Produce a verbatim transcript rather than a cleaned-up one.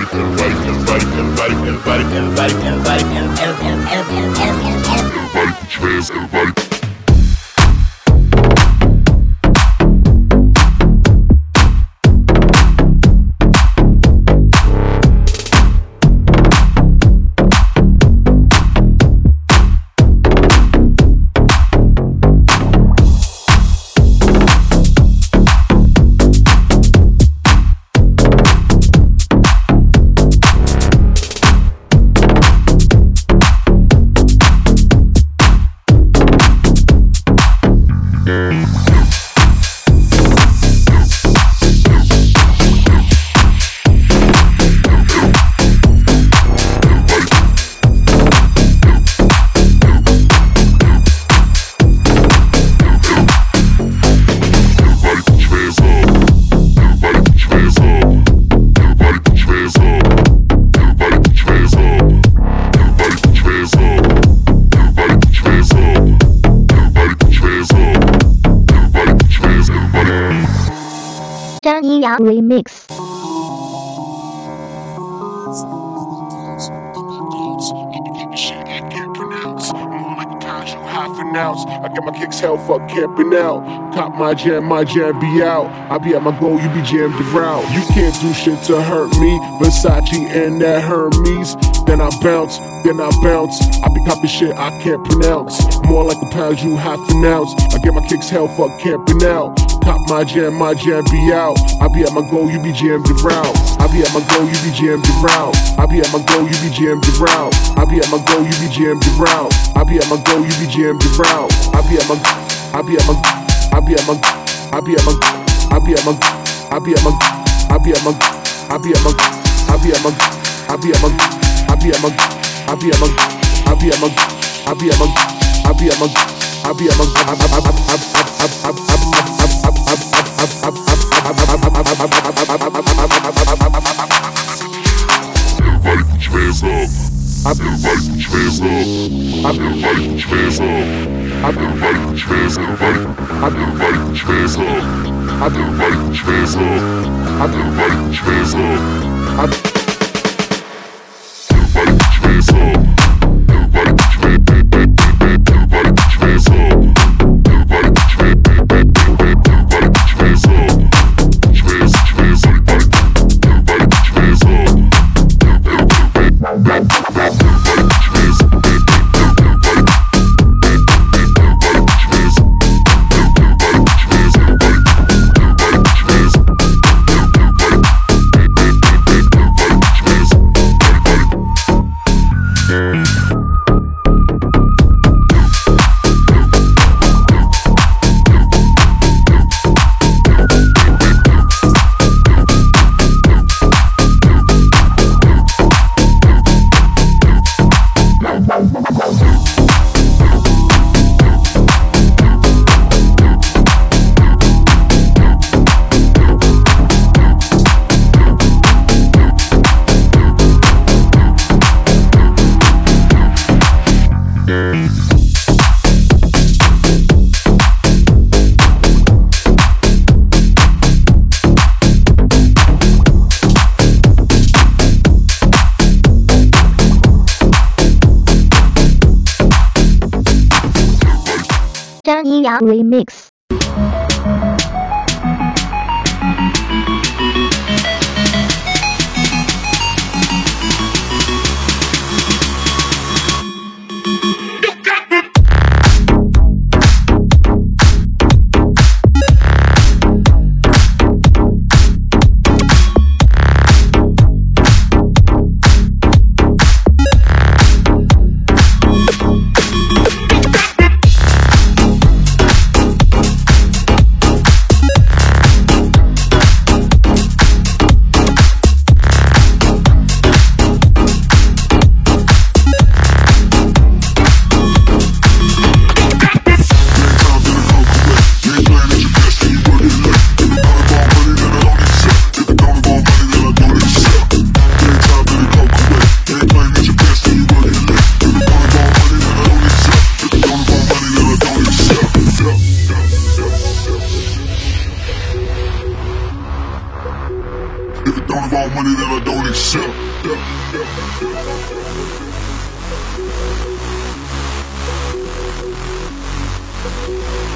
everybody, everybody, everybody, everybody, everybody, everybody, everybody, put your hands, everybody. Remix. I get my kicks hell, fuck camping out. Cop my jam, my jam be out. I be at my goal, you be jammed around. You can't do shit to hurt me. Versace and that Hermes. Then I bounce, then I bounce. I be copy shit I can't pronounce. More like a pound, you half an ounce. I get my kicks hell, fuck camping out. Cop my jam, my jam be out. I be at my goal, you be jammed around. I be at my goal, you be jammed around. I be at my goal, you be jammed around. I be at my goal, you be jammed around. I be at my goal, you be jammed around. I be at my, I be at my, I be at my, I be at my, I be at my, I be at my, I be at my, I be at my, I be at my, I be at my, I be at my, I be at my, I be at my, I be at my, I be at my, I be at my, everybody put your hands up. Everybody put your hands up. Everybody put your hands up. Everybody put your hands up. Everybody put your hands up. Everybody put your hands up. Everybody put your hands up. Everybody put your hands up. Everybody put your hands up. Everybody put your hands up. Everybody put your hands up. Everybody put your hands up. Put your hands, put your hands up. Everybody put your hands up. Everybody put your hands up. Remix. If it don't involve money, then I don't accept. Yeah.